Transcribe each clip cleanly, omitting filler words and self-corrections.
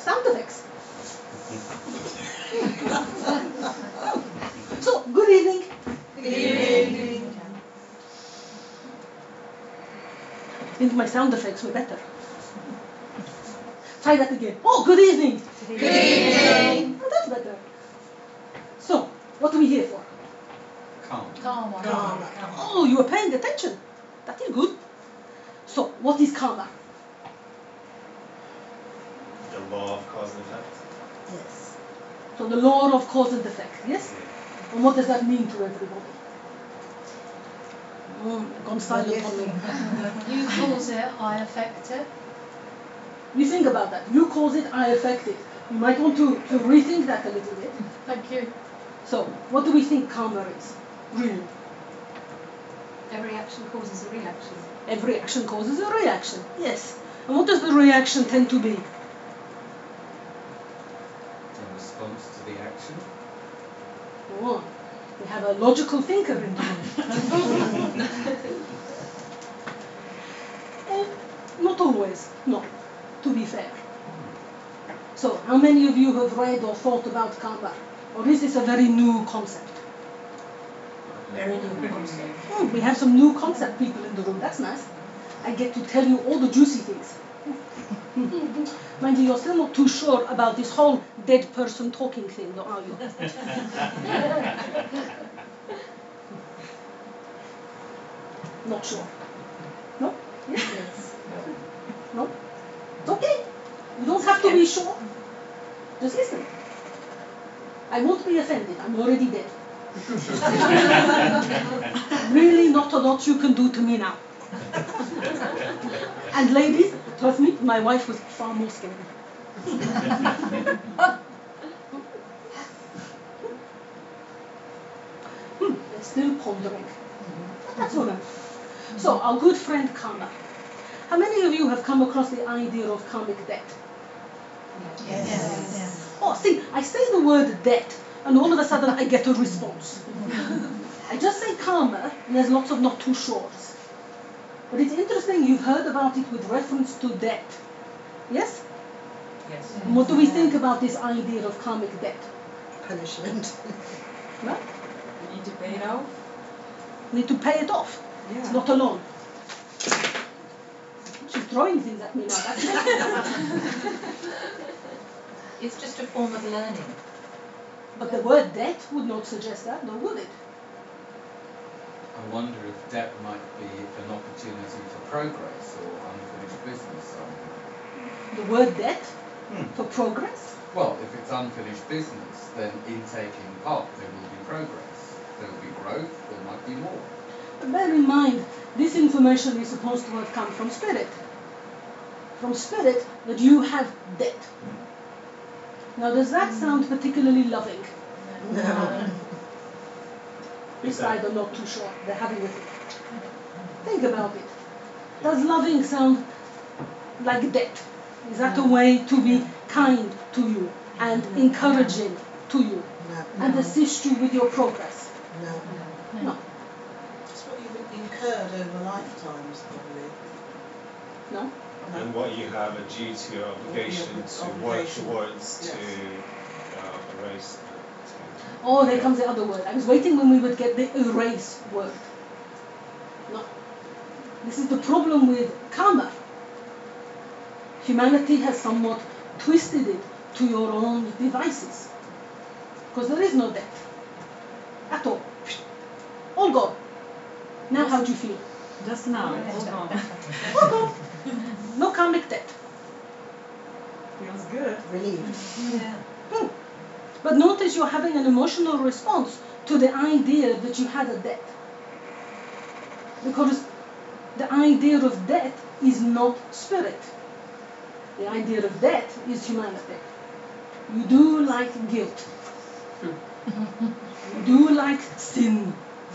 sound effects. So, good evening. Good evening. I think my sound effects were better. Try that again. Oh, good evening. Good evening. Oh, that's better. So, what are we here for? Karma. Oh, you are paying attention. That is good. So, what is karma? The law of cause and effect. Yes. So, the law of cause and effect, yes? And what does that mean to everybody? Gone silent on me. You cause it, I affect it. You think about that. You cause it, I affect it. You might want to rethink that a little bit. Thank you. So, what do we think karma is? Really? Every action causes a reaction. Every action causes a reaction. Yes. And what does the reaction tend to be? In response to the action. Oh, we have a logical thinker in here. Not always, no, to be fair. So, how many of you have read or thought about karma? Or is this a very new concept? Very new concept. We have some new concept people in the room, that's nice. I get to tell you all the juicy things. Mind you, you're still not too sure about this whole dead person talking thing, though, are you? Not sure. No? Yes? No? It's okay. You don't have to be sure. Just listen. I won't be offended. I'm already dead. Really not a lot you can do to me now. And ladies, trust me, my wife was far more scary. They're still pondering. That's all right. So, our good friend karma. How many of you have come across the idea of karmic debt? Yes. Oh, see, I say the word debt, and all of a sudden I get a response. I just say karma, and there's lots of not too sures. But it's interesting, you've heard about it with reference to debt. Yes? Yes. And what do we think about this idea of karmic debt? Punishment. Right? You need to pay it off. Need to pay it off. Yeah. It's not a loan. She's throwing things at me now. That's It's just a form of learning. But the word debt would not suggest that, though, would it? I wonder if debt might be an opportunity for progress or unfinished business somewhere. The word debt for progress? Well, if it's unfinished business, then in taking part there will be progress. There will be growth, there might be more. But bear in mind, this information is supposed to have come from spirit. From spirit, that you have debt. Now, does that sound particularly loving? No. This side are not too sure. They're having a think. Think about it. Does loving sound like debt? Is that a way to be kind to you and encouraging to you and assist you with your progress? No. No. It's what you've incurred over lifetimes, probably. No? And what you have a duty or obligation to work towards to erase that. Oh, there comes the other word. I was waiting when we would get the erase word. No. This is the problem with karma. Humanity has somewhat twisted it to your own devices. Because there is no debt. At all. All gone. Now how do you feel? Just now. Hold on. All gone. No karmic debt. Feels good. Relieved. Yeah. But notice you're having an emotional response to the idea that you had a debt. Because the idea of debt is not spirit. The idea of debt is humanity. You do like guilt. You do like sin.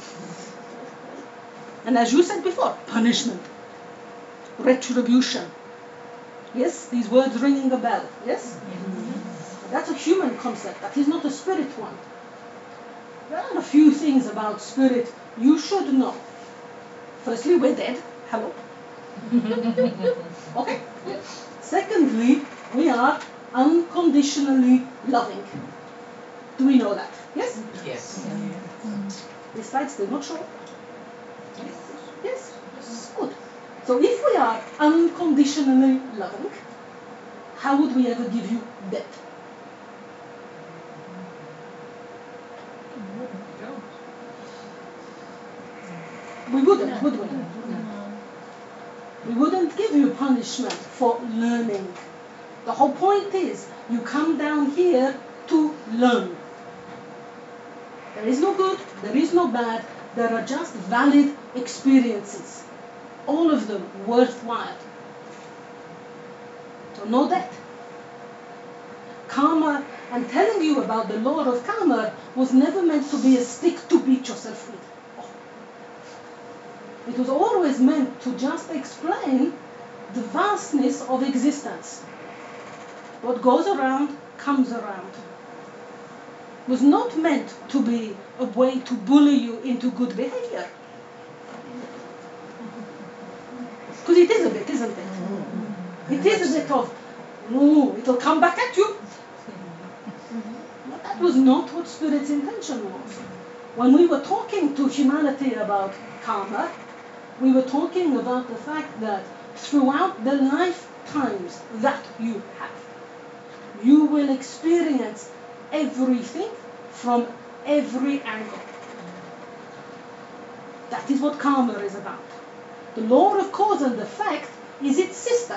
And as you said before, punishment. Retribution. Yes, these words ringing a bell. Yes? That's a human concept. That is not a spirit one. There are a few things about spirit you should know. Firstly, we're dead. Hello. Okay. Secondly, we are unconditionally loving. Do we know that? Yes? Yes. This slide still not sure? Yes? Good. So if we are unconditionally loving, how would we ever give you that? We wouldn't, would we? We wouldn't give you punishment for learning. The whole point is you come down here to learn. There is no good, there is no bad, there are just valid experiences. All of them worthwhile. So know that. Karma, and telling you about the law of karma was never meant to be a stick to beat yourself with. It was always meant to just explain the vastness of existence. What goes around comes around. It was not meant to be a way to bully you into good behavior. Because it is a bit, isn't it? It is a bit of, no, it'll come back at you. But that was not what Spirit's intention was. When we were talking to humanity about karma, we were talking about the fact that throughout the lifetimes that you have, you will experience everything from every angle. That is what karma is about. The law of cause and effect is its sister.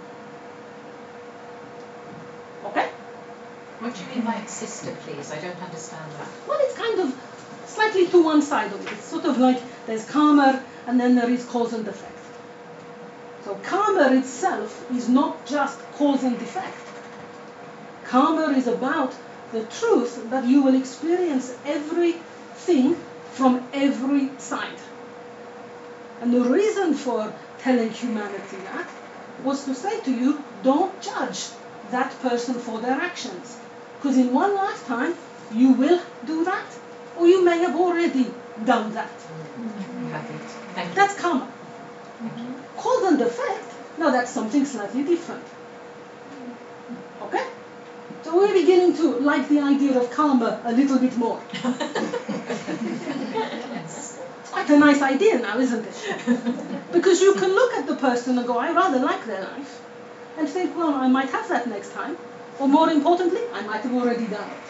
Okay? What do you mean by its sister, please? I don't understand that. Well, it's kind of slightly to one side of it. It's sort of like there's karma and then there is cause and effect. So karma itself is not just cause and effect. Karma is about the truth that you will experience everything from every side. And the reason for telling humanity that was to say to you, don't judge that person for their actions. Because in one lifetime, you will do that, or you may have already done that. Thank you. That's karma. Cause and effect, now that's something slightly different. Okay? So we're beginning to like the idea of karma a little bit more. It's quite a nice idea now, isn't it? Because you can look at the person and go, I rather like their life, and think, well, I might have that next time. Or more importantly, I might have already done it.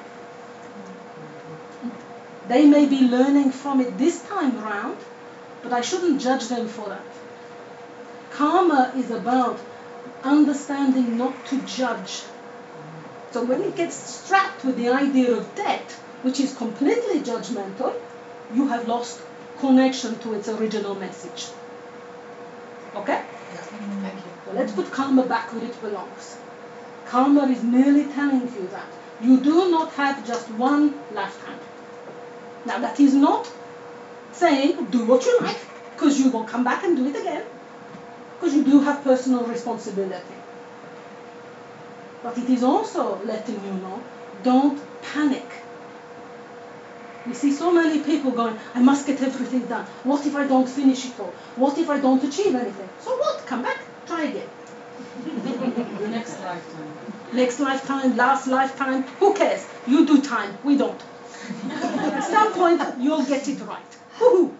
They may be learning from it this time round, but I shouldn't judge them for that. Karma is about understanding not to judge. So when it gets strapped with the idea of debt, which is completely judgmental, you have lost connection to its original message. Okay? Thank you. So let's put karma back where it belongs. Karma is merely telling you that you do not have just one lifetime. Now that is not saying do what you like, because you will come back and do it again, because you do have personal responsibility. But it is also letting you know, don't panic. We see so many people going, I must get everything done. What if I don't finish it all? What if I don't achieve anything? So what? Come back, try again. Next lifetime. Next lifetime, last lifetime, who cares? You do time, we don't. At some point, you'll get it right. Woohoo!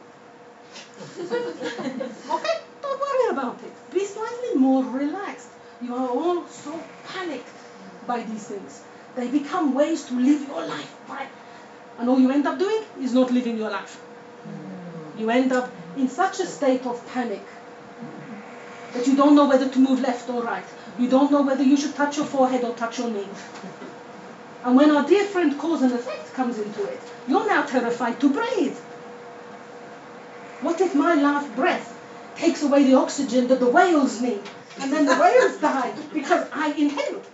Okay? Don't worry about it. Be slightly more relaxed. You are all so panicked by these things. They become ways to live your life, right? And all you end up doing is not living your life. You end up in such a state of panic that you don't know whether to move left or right. You don't know whether you should touch your forehead or touch your knee. And when our dear friend cause and effect comes into it, you're now terrified to breathe. What if my last breath takes away the oxygen that the whales need, and then the whales die because I inhaled?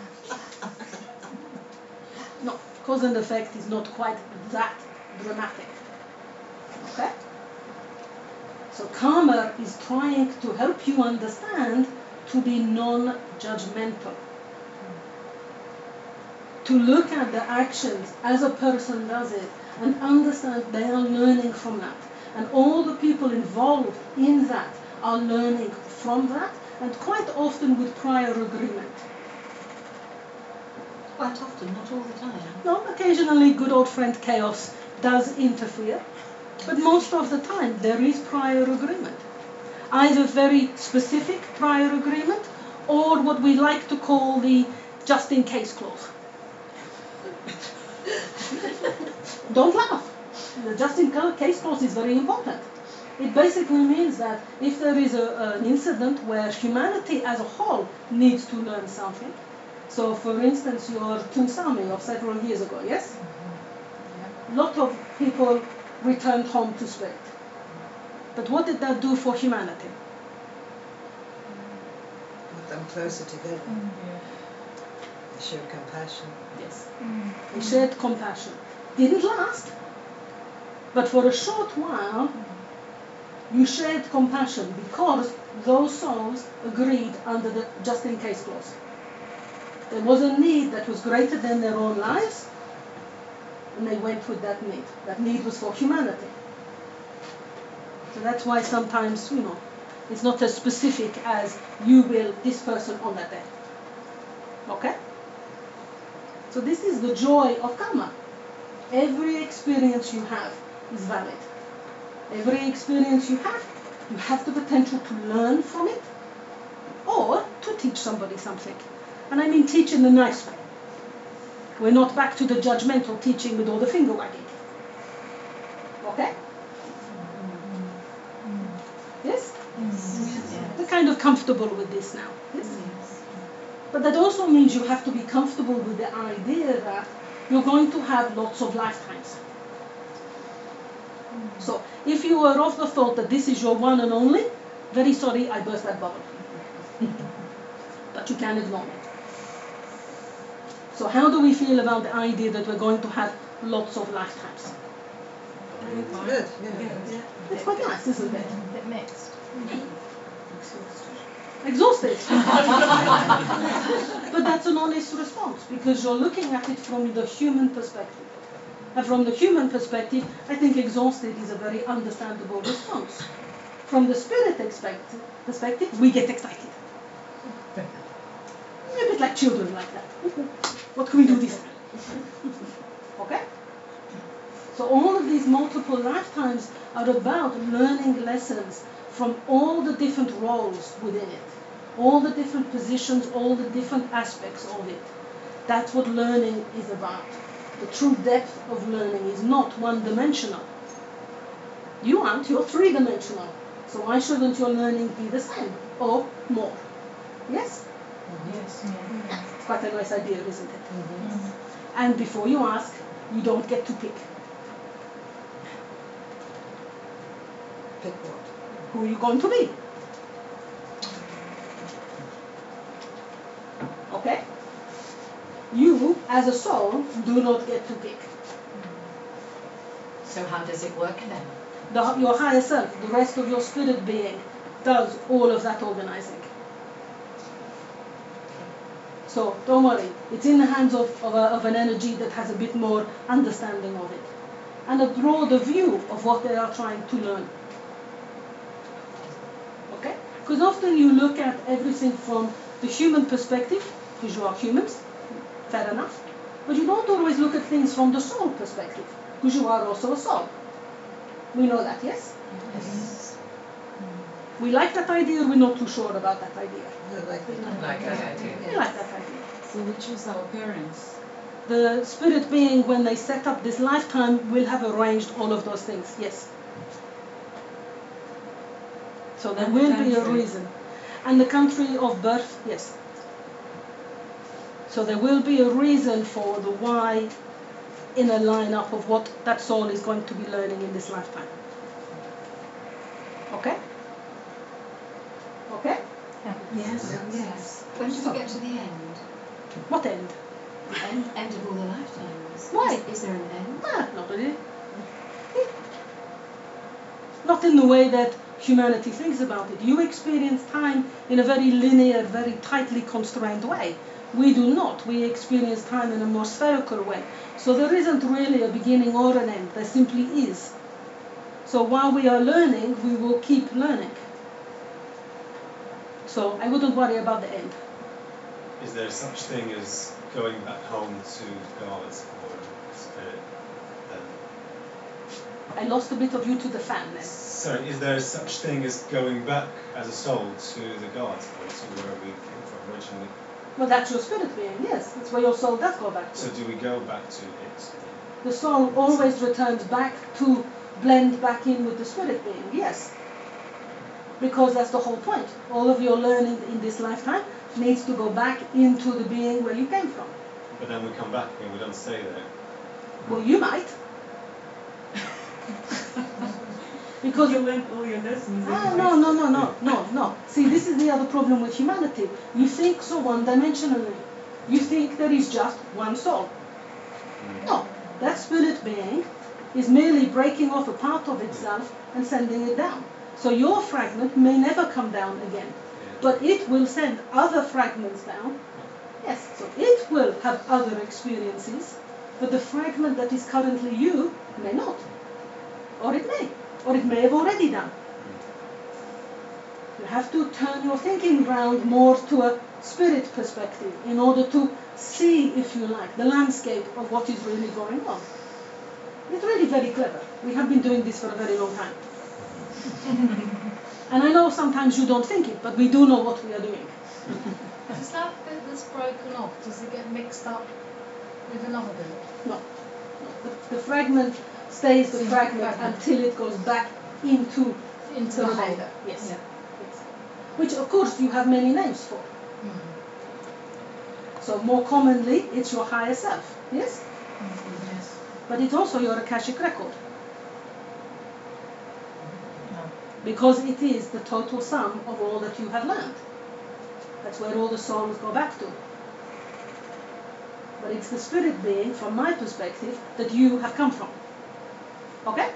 No, cause and effect is not quite that dramatic. Okay? So karma is trying to help you understand to be non-judgmental. To look at the actions as a person does it and understand they are learning from that. And all the people involved in that are learning from that, and quite often with prior agreement. quite often, not all the time. No, occasionally good old friend chaos does interfere, but most of the time there is prior agreement. Either very specific prior agreement or what we like to call the just in case clause. Don't laugh. The just in case clause is very important. It basically means that if there is an incident where humanity as a whole needs to learn something, so for instance your tsunami of several years ago, yes? A lot of people returned home to spirit. But what did that do for humanity? Put them closer together. They showed compassion. Yes. They shared compassion. Didn't last, but for a short while, you shared compassion because those souls agreed under the just-in-case clause. There was a need that was greater than their own lives, and they went with that need. That need was for humanity. So that's why sometimes, it's not as specific as you will this person on that day. Okay? So this is the joy of karma. Every experience you have is valid. Every experience you have the potential to learn from it or to teach somebody something. And I mean teach in a nice way. We're not back to the judgmental teaching with all the finger wagging. Okay? Yes? We're kind of comfortable with this now. Yes? But that also means you have to be comfortable with the idea that you're going to have lots of lifetimes. So if you are of the thought that this is your one and only, very sorry, I burst that bubble. But you can't ignore it. So how do we feel about the idea that we're going to have lots of lifetimes? Good, yeah. It's quite nice, isn't it? A bit mixed. Exhausted. But that's an honest response because you're looking at it from the human perspective. And from the human perspective, I think exhausted is a very understandable response. From the spirit perspective, we get excited. A bit like children like that. What can we do this time? Okay? So all of these multiple lifetimes are about learning lessons from all the different roles within it. All the different positions, all the different aspects of it. That's what learning is about. The true depth of learning is not one-dimensional. You aren't, you're three-dimensional. So why shouldn't your learning be the same or more? Yes? Yes. It's quite a nice idea, isn't it? And before you ask, you don't get to pick. Pick what? Who are you going to be? Okay? You, as a soul, do not get to pick. So how does it work then? Your higher self, the rest of your spirit being, does all of that organizing. So don't worry, it's in the hands of an energy that has a bit more understanding of it and a broader view of what they are trying to learn. Okay? Because often you look at everything from the human perspective, because you are humans, fair enough, but you don't always look at things from the soul perspective, because you are also a soul. We know that, yes? Yes. We like that idea, or we're not too sure about that idea? I like that. Like that idea. We like that idea. So which is our parents? The spirit being, when they set up this lifetime, will have arranged all of those things, yes. So there And will the be a country. reason. And the country of birth, yes. So there will be a reason for the why in a lineup of what that soul is going to be learning in this lifetime. Okay? Okay? Yes. Yes. When do we get to the end? What end? The end of all the lifetimes. Why? Is there an end? Not really. Not in the way that humanity thinks about it. You experience time in a very linear, very tightly constrained way. We do not. We experience time in a more spherical way. So there isn't really a beginning or an end. There simply is. So while we are learning, we will keep learning. So I wouldn't worry about the end. is there such thing as going back home to God or spirit? I lost a bit of you to the fan then. Sorry, is there such thing as going back as a soul to the God or to where we came from originally? Well, that's your spirit being, yes. That's where your soul does go back to. So do we go back to it? The soul always returns back to blend back in with the spirit being, yes. Because that's the whole point. All of your learning in this lifetime needs to go back into the being where you came from. But then we come back and we don't stay there. Well, you might. Because You learned all your lessons. no. See, this is the other problem with humanity. You think so one-dimensionally. You think there is just one soul. No, that spirit being is merely breaking off a part of itself and sending it down. So your fragment may never come down again, but it will send other fragments down. Yes, so it will have other experiences, but the fragment that is currently you may not. Or it may. Or it may have already done. You have to turn your thinking round more to a spirit perspective in order to see, if you like, the landscape of what is really going on. It's really very clever. We have been doing this for a very long time. And I know sometimes you don't think it, but we do know what we are doing. Does that bit that's broken off, does it get mixed up with another bit? No. The fragment stays the fragment until it goes back into Into the the remainder. whole. Yes. Yeah. Yes. Which of course you have many names for. So more commonly it's your higher self. Yes? Yes. But it's also your Akashic record. Because it is the total sum of all that you have learned. That's where all the souls go back to. But it's the spirit being, from my perspective, that you have come from. Okay?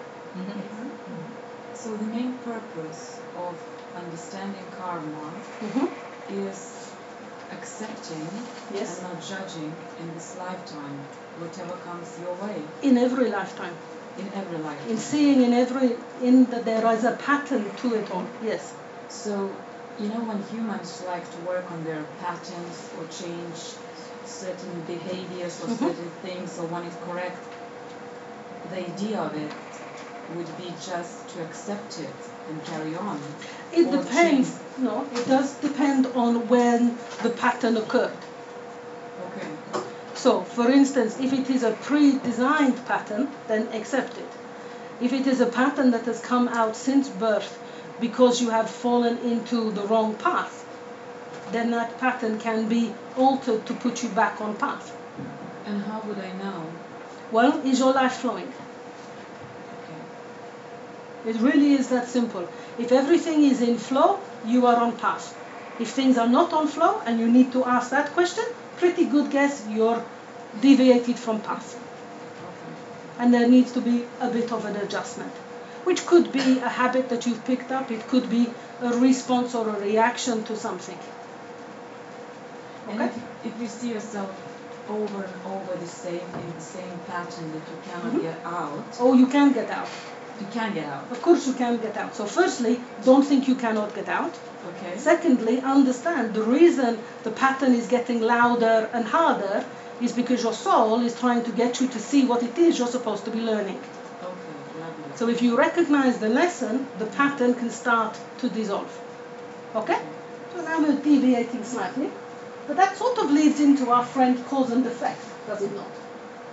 So the main purpose of understanding karma is accepting Yes. and not judging in this lifetime whatever comes your way In every lifetime. in every lifetime. In seeing in that there is a pattern to it all. Yes. So, you know, when humans like to work on their patterns or change certain behaviors or certain things or want it correct, the idea of it would be just to accept it and carry on. It Or depends. change. No, it does depend on when the pattern occurred. Okay. So, for instance, if it is a pre-designed pattern, then accept it. If it is a pattern that has come out since birth because you have fallen into the wrong path, then that pattern can be altered to put you back on path. And how would I know? Well, is your life flowing? Okay. It really is that simple. If everything is in flow, you are on path. If things are not on flow and you need to ask that question, pretty good guess you're deviated from path. And there needs to be a bit of an adjustment, which could be a habit that you've picked up. It could be a response or a reaction to something. And Okay? if you see yourself over and over in the same pattern that you cannot get out, Oh, you can get out. you can get out. Of course you can get out. So firstly, don't think you cannot get out. Okay. Secondly, understand the reason the pattern is getting louder and harder is because your soul is trying to get you to see what it is you're supposed to be learning. Okay, lovely. So if you recognize the lesson, the pattern can start to dissolve. Okay? So now we're deviating slightly. But that sort of leads into our friend cause and effect, does it not?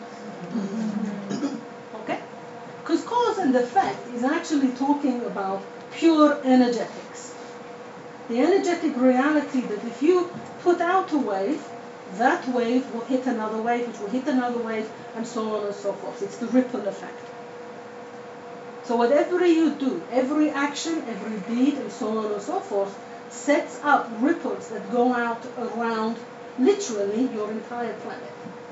Okay? Because cause and effect is actually talking about pure energetics. The energetic reality that if you put out a wave, that wave will hit another wave, which will hit another wave, and so on and so forth. It's the ripple effect. So whatever you do, every action, every deed, and so on and so forth, sets up ripples that go out around literally your entire planet.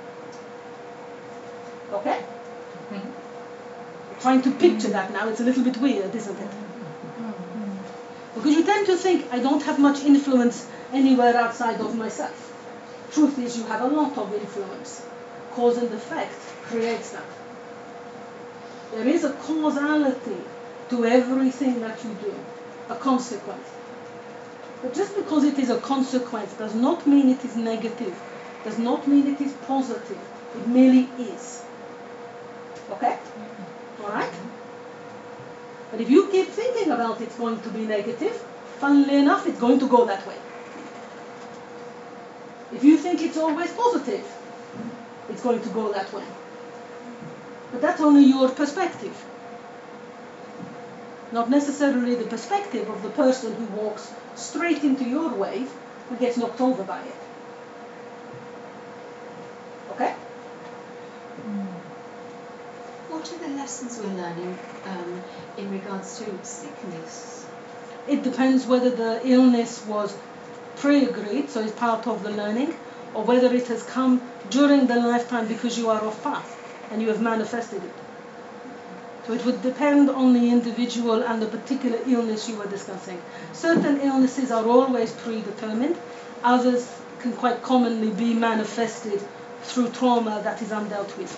Okay? Trying to picture that now, it's a little bit weird, isn't it? Because you tend to think, I don't have much influence anywhere outside of myself. Truth is, you have a lot of influence. Cause and effect creates that. There is a causality to everything that you do, a consequence. But just because it is a consequence does not mean it is negative, does not mean it is positive. It merely is. Okay? Alright? But if you keep thinking about it's going to be negative, funnily enough, it's going to go that way. If you think it's always positive, it's going to go that way. But that's only your perspective. Not necessarily the perspective of the person who walks straight into your wave and gets knocked over by it. Okay? What are the lessons we're learning in regards to sickness? It depends whether the illness was pre-agreed, so it's part of the learning, or whether it has come during the lifetime because you are off path and you have manifested it. So it would depend on the individual and the particular illness you were discussing. Certain illnesses are always predetermined, others can quite commonly be manifested through trauma that is undealt with.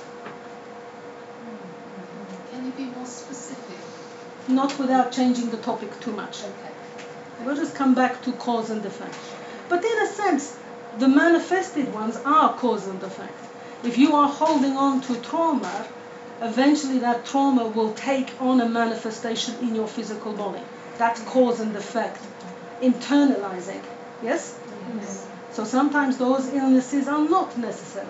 Can you be more specific? Not without changing the topic too much. Okay. We'll just come back to cause and effect. But in a sense, the manifested ones are cause and effect. If you are holding on to trauma, eventually that trauma will take on a manifestation in your physical body. That's cause and effect. Internalizing. Yes? Yes. So sometimes those illnesses are not necessary.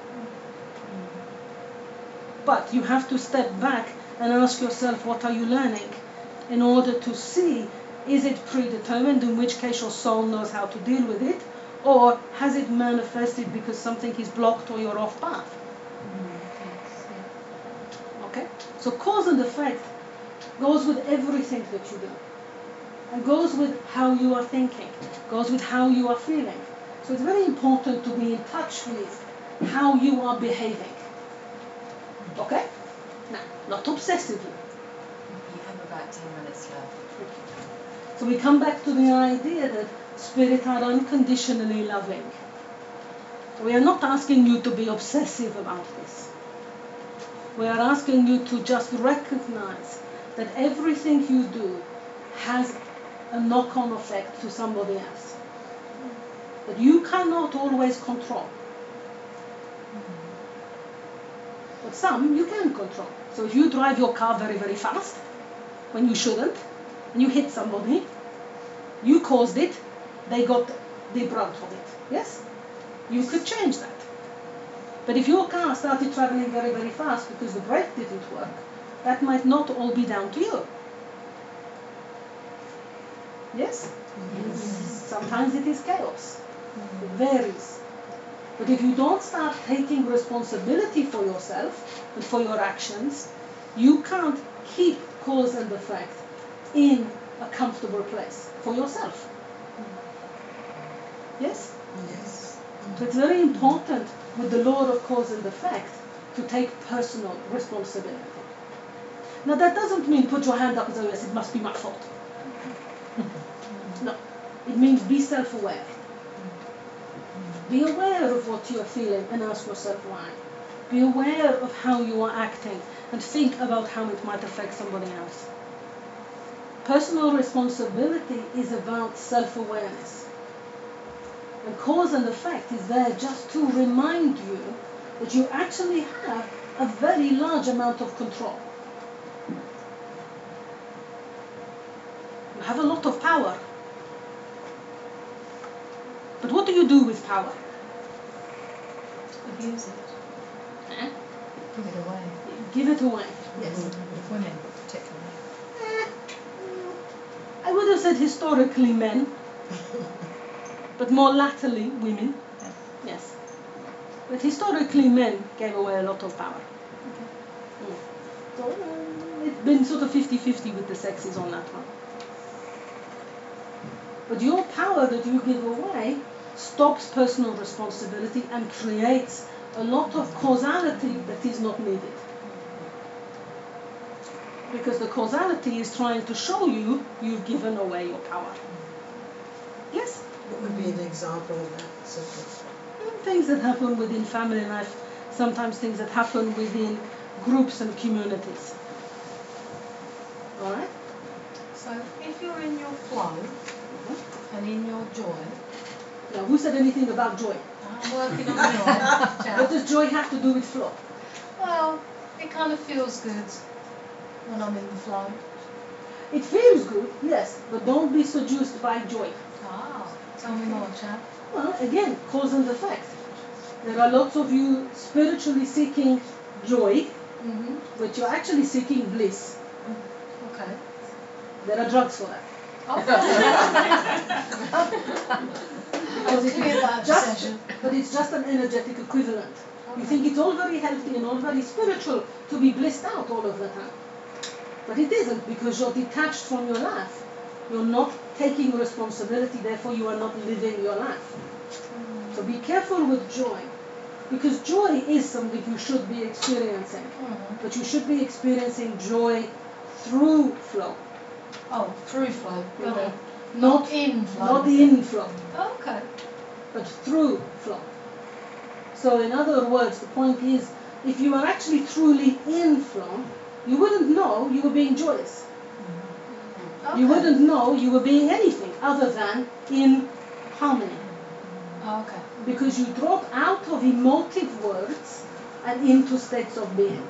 But you have to step back and ask yourself, what are you learning? In order to see, is it predetermined, in which case your soul knows how to deal with it, or has it manifested because something is blocked or you're off path? Okay? So cause and effect goes with everything that you do. And goes with how you are thinking, goes with how you are feeling. So it's very important to be in touch with how you are behaving. Okay? Now, not obsessively. You have about 10 minutes left. So we come back to the idea that spirit are unconditionally loving. We are not asking you to be obsessive about this. We are asking you to just recognize that everything you do has a knock-on effect to somebody else. That you cannot always control. But some you can control. So if you drive your car very, very fast, when you shouldn't, and you hit somebody, you caused it, they got the brunt of it. Yes? You could change that. But if your car started traveling very, very fast because the brake didn't work, that might not all be down to you. Yes? Yes. Sometimes it is chaos. It varies. But if you don't start taking responsibility for yourself and for your actions, you can't keep cause and effect in a comfortable place for yourself. Yes? Yes. So it's very important with the law of cause and effect to take personal responsibility. Now that doesn't mean put your hand up and say, yes, it must be my fault. No. It means be self-aware. Be aware of what you are feeling and ask yourself why. Be aware of how you are acting and think about how it might affect somebody else. Personal responsibility is about self-awareness. And cause and effect is there just to remind you that you actually have a very large amount of control. You have a lot of power. But what do you do with power? Abuse it. Eh? Give it away. Give it away. Yes. With women, particularly. I would have said historically men, but more latterly women. Yes. But historically men gave away a lot of power. So it's been sort of 50-50 with the sexes on that one. But your power that you give away stops personal responsibility and creates a lot of causality that is not needed. Because the causality is trying to show you you've given away your power. Yes? What would be an example of that? Sort of? Things that happen within family life, sometimes things that happen within groups and communities. Alright? So if you're in your flow, And in your joy, Now, who said anything about joy? I'm working on joy. What Ciao. does joy have to do with flow? Well, it kind of feels good when I'm in the flow. It feels good, yes, but don't be seduced by joy. Ah, tell me more, chap. Well, again, cause and effect. There are lots of you spiritually seeking joy, Mm-hmm. but you're actually seeking bliss. Okay. There are drugs for that. I'll clear that session. But it's just an energetic equivalent. You think it's all very healthy and all very spiritual to be blissed out all of the time. But it isn't, because you're detached from your life. You're not taking responsibility, therefore you are not living your life. So be careful with joy, because joy is something you should be experiencing. But you should be experiencing joy through flow. Oh, through flow. Got it. Not in flow. Not in flow, Okay. but through flow. So in other words, the point is, if you are actually truly in flow, you wouldn't know you were being joyous. Okay. You wouldn't know you were being anything other than in harmony. Okay. Because you drop out of emotive words and into states of being.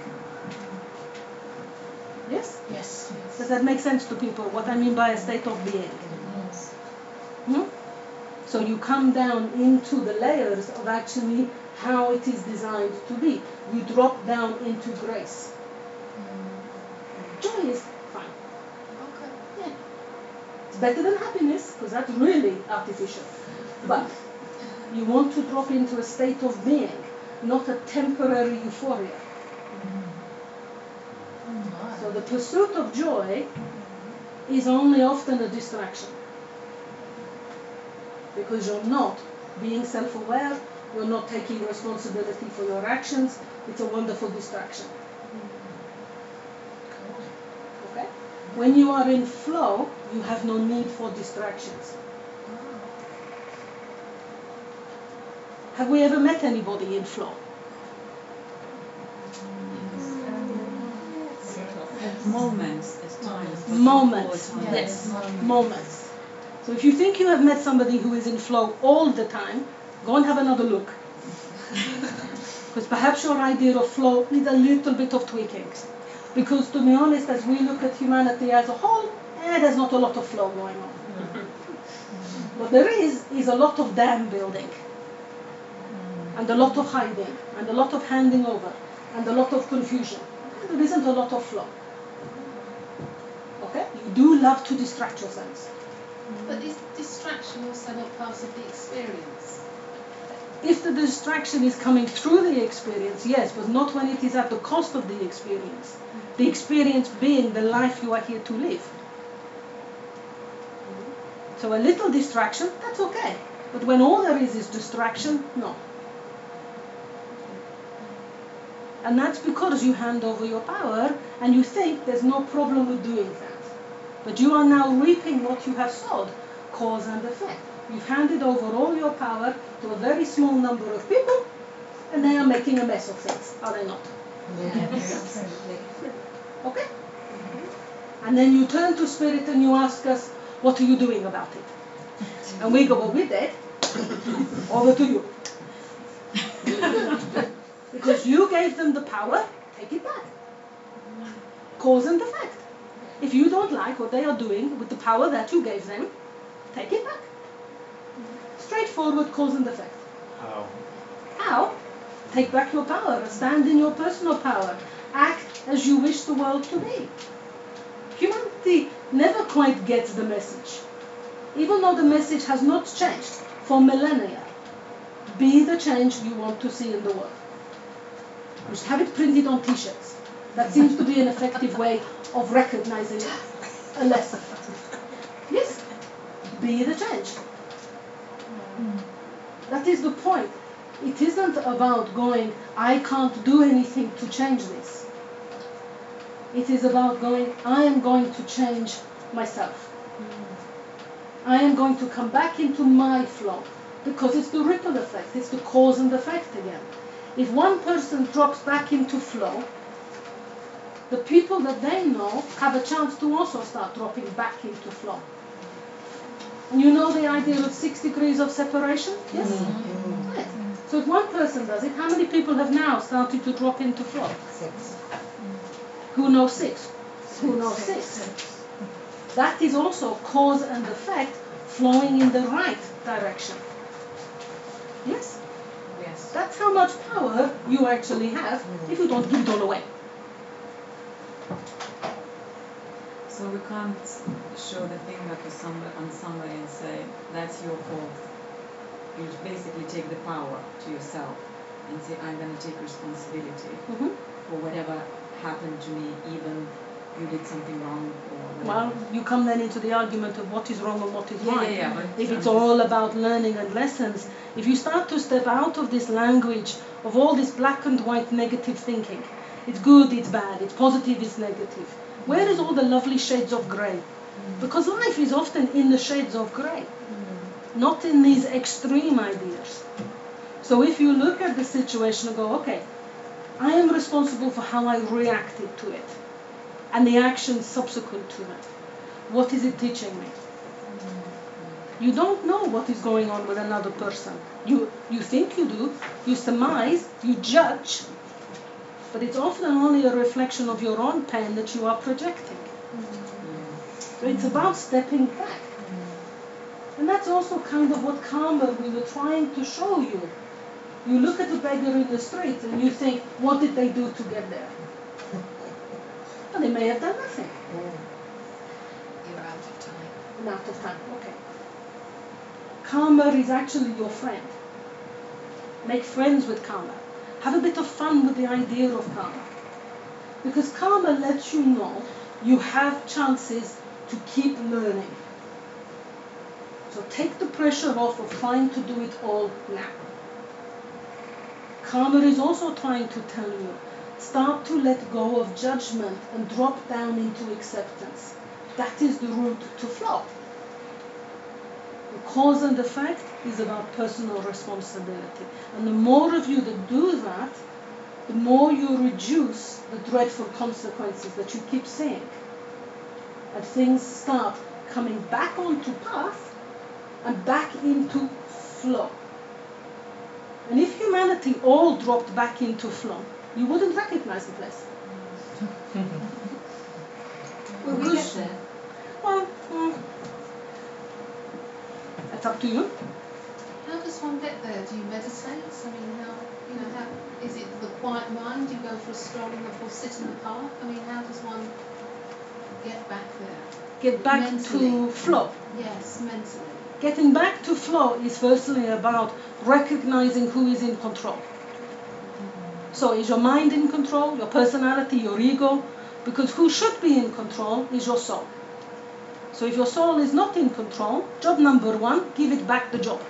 Yes? Yes. Does that make sense to people, what I mean by a state of being? Yes. Hmm? So you come down into the layers of actually how it is designed to be. You drop down into grace. Joy is fine. Okay. Yeah. It's better than happiness, because that's really artificial. But you want to drop into a state of being, not a temporary euphoria. So the pursuit of joy is only often a distraction. Because you're not being self-aware, you're not taking responsibility for your actions. It's a wonderful distraction. Okay? When you are in flow, you have no need for distractions. Have we ever met anybody in flow? Moments at times. but Moments, not all the time. yes, moments. So if you think you have met somebody who is in flow all the time, go and have another look. Because perhaps your idea of flow needs a little bit of tweaking. Because to be honest, as we look at humanity as a whole, there's not a lot of flow going on. What there is a lot of dam building. And a lot of hiding, and a lot of handing over, and a lot of confusion. And there isn't a lot of flow. Okay? You do love to distract yourselves. But is distraction also not part of the experience? If the distraction is coming through the experience, yes, but not when it is at the cost of the experience. The experience being the life you are here to live. So a little distraction, that's okay. But when all there is distraction, no. And that's because you hand over your power and you think there's no problem with doing that. But you are now reaping what you have sowed, cause and effect. You've handed over all your power to a very small number of people, and they are making a mess of things, are they not? Absolutely. Okay? And then you turn to Spirit and you ask us, what are you doing about it? And we go, well, we're dead. Over to you. Because you gave them the power, take it back. Cause and effect. If you don't like what they are doing with the power that you gave them, take it back. Straightforward cause and effect. How? How? Take back your power. Stand in your personal power. Act as you wish the world to be. Humanity never quite gets the message. Even though the message has not changed for millennia. Be the change you want to see in the world. You should have it printed on t-shirts. That seems to be an effective way of recognizing a lesson. Yes? Be the change. That is the point. It isn't about going, I can't do anything to change this. It is about going, I am going to change myself. I am going to come back into my flow. Because it's the ripple effect. It's the cause and effect again. If one person drops back into flow, the people that they know have a chance to also start dropping back into flow. You know the idea of 6 degrees of separation? Yes? Right. So if one person does it, how many people have now started to drop into flow? 6. Who knows 6? Who knows 6? That is also cause and effect flowing in the right direction. Yes? Yes. That's how much power you actually have if you don't give it all away. So we can't show the finger to on somebody and say, that's your fault. You basically take the power to yourself and say, I'm going to take responsibility for whatever happened to me, even you did something wrong or whatever. Well, you come then into the argument of what is wrong and what is right. But If it's all about learning and lessons, if you start to step out of this language of all this black and white negative thinking, it's good, it's bad, it's positive, it's negative. Where is all the lovely shades of grey? Because life is often in the shades of grey, not in these extreme ideas. So if you look at the situation and go, okay, I am responsible for how I reacted to it and the actions subsequent to that. What is it teaching me? You don't know what is going on with another person. You think you do, you surmise, you judge, but it's often only a reflection of your own pain that you are projecting. So it's about stepping back. And that's also kind of what karma we were trying to show you. You look at a beggar in the street and you think, what did they do to get there? Well, they may have done nothing. You're out of time. I'm out of time, okay. Karma is actually your friend. Make friends with karma. Have a bit of fun with the idea of karma. Because karma lets you know you have chances to keep learning. So take the pressure off of trying to do it all now. Karma is also trying to tell you, start to let go of judgment and drop down into acceptance. That is the route to flow. The cause and effect is about personal responsibility. And the more of you that do that, the more you reduce the dreadful consequences that you keep seeing. And things start coming back onto path and back into flow. And if humanity all dropped back into flow, you wouldn't recognize the place. Will we get there? Well, that's up to you. How does one get there? Do you meditate? I mean, how is it the quiet mind? Do you go for a stroll or sit in the park? I mean, how does one get back there? Get back Mentally. to flow. Yes, mentally. Getting back to flow is firstly about recognizing who is in control. So is your mind in control, your personality, your ego? Because who should be in control is your soul. So if your soul is not in control, job number 1, give it back the job.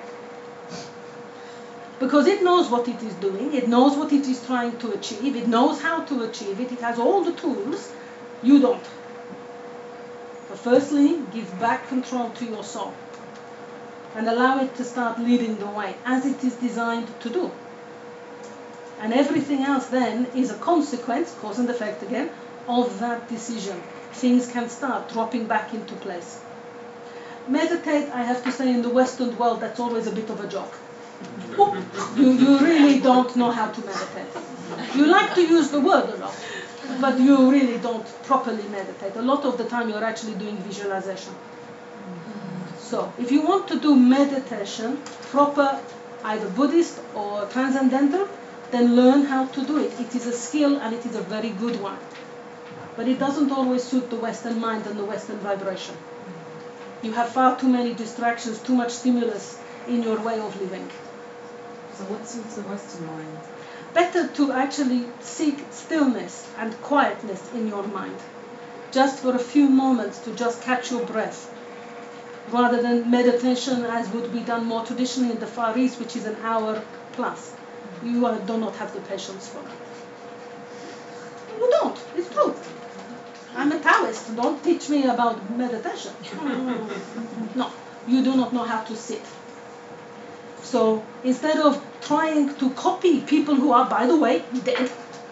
Because it knows what it is doing, it knows what it is trying to achieve, it knows how to achieve it, it has all the tools, you don't. So firstly, give back control to your soul and allow it to start leading the way as it is designed to do. And everything else then is a consequence, cause and effect again, of that decision. Things can start dropping back into place. Meditate, I have to say, in the Western world, that's always a bit of a joke. You really don't know how to meditate. You like to use the word a lot, but you really don't properly meditate. A lot of the time you're actually doing visualization. So if you want to do meditation, proper, either Buddhist or transcendental, then learn how to do it. It is a skill and it is a very good one. But it doesn't always suit the Western mind and the Western vibration. You have far too many distractions, too much stimulus in your way of living. So what suits the Western mind? Better to actually seek stillness and quietness in your mind. Just for a few moments to just catch your breath. Rather than meditation as would be done more traditionally in the Far East, which is an hour plus. You do not have the patience for that. You don't. It's true. I'm a Taoist. Don't teach me about meditation. No, you do not know how to sit. So instead of trying to copy people who are, by the way, dead,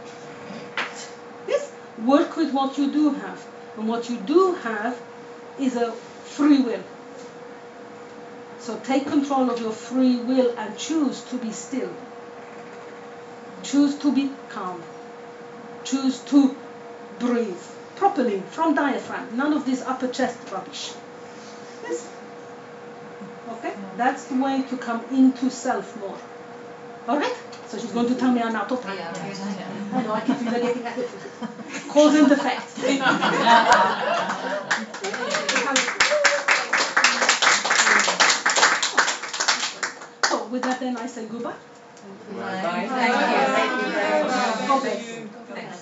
yes, work with what you do have. And what you do have is a free will. So take control of your free will and choose to be still. Choose to be calm. Choose to breathe properly from diaphragm. None of this upper chest rubbish. Yes? Okay? That's the way to come into self more. Alright? So she's going to tell me I'm out of time. I know, I keep forgetting. Cause and effect. So with that then I say goodbye. Bye. Thank you very much. God bless.